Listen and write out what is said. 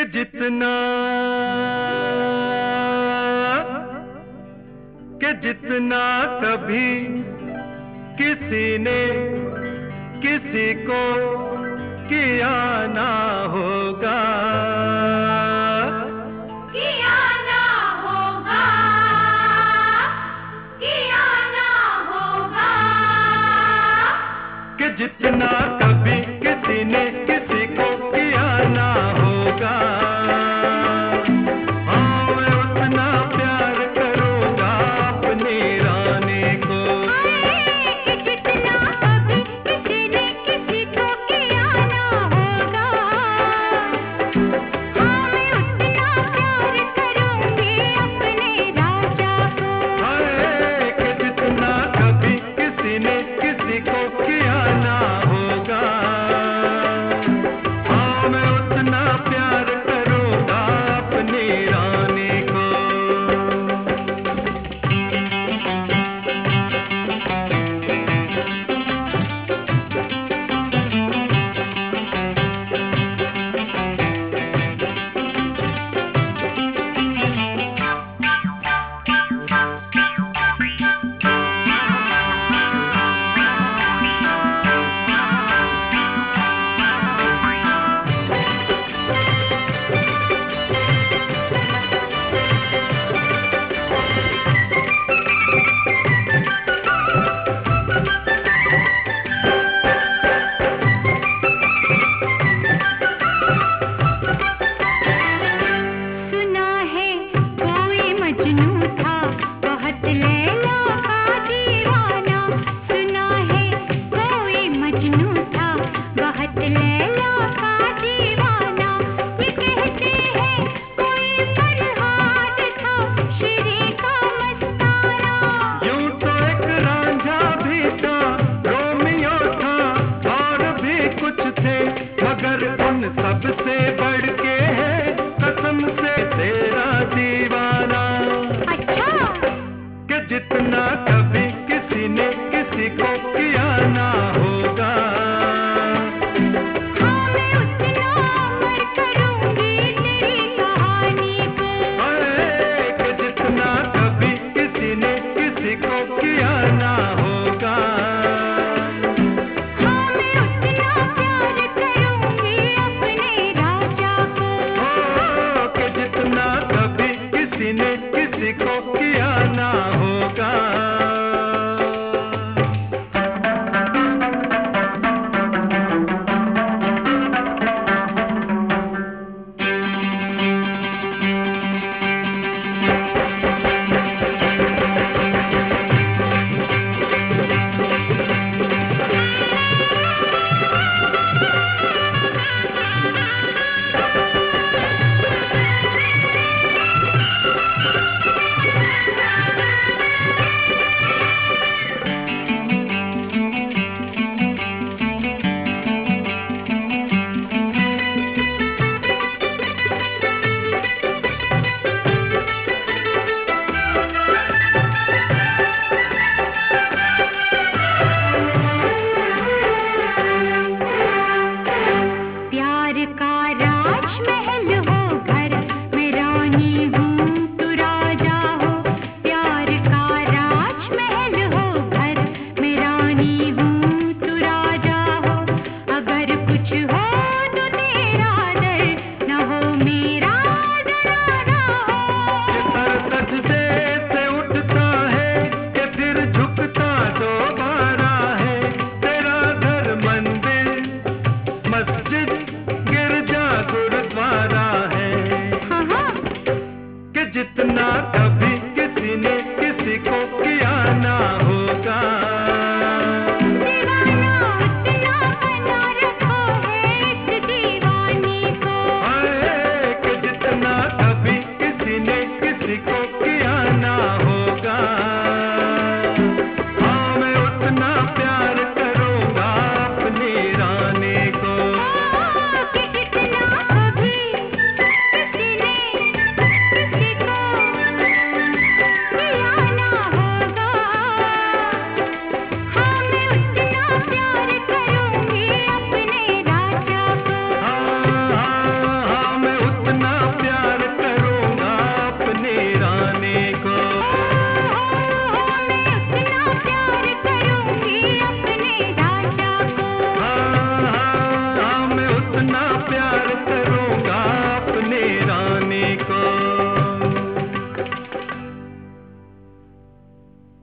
कि जितना कभी किसी ने किसी को किया ना होगा, किया ना होगा, किया ना होगा, कि जितना कभी किसी ने किसी को किया ना होगा, हाँ मैं उतना प्यार करूँगा अपनी रानी को। कि जितना कभी किसी ने किसी को किया ना होगा, हाँ मैं उतना प्यार करूँगी अपने राजा को। कि जितना कभी किसी ने किसी को किया ना होगा, हाँ मैं उतना प्यार करूँगा अपनी रानी को। सुना है कोई मजनू था बहुत लैला का दीवाना, सुना है कोई मजनू